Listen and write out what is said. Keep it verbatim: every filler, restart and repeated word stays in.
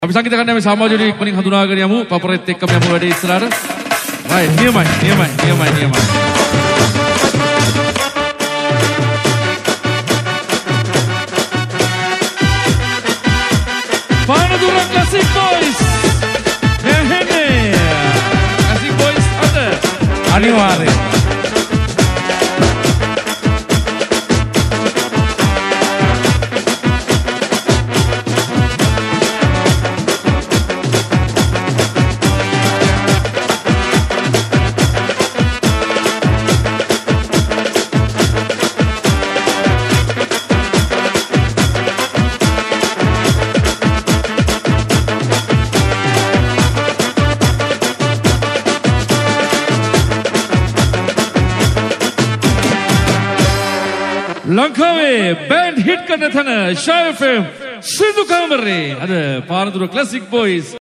අපි සංගීත කණ්ඩායමේ සමාජෝඩි ඉක්මනින් හඳුනාගෙන යමු. පපරෙත් එක්කම යමු වැඩේ ඉස්සරහට. right නියමයි නියමයි නියමයි නියමයි. Panadura classic boys. එහෙනේ. ක්ලාසික් බොයිස් අද අනිවාර්යයෙන්. ලංකාවේ බෑන්ඩ් හිට් කරන තැන ෂායි එෆ් එම් සිදු කාමරේ අද පානදුර ක්ලාසික් බොයිස්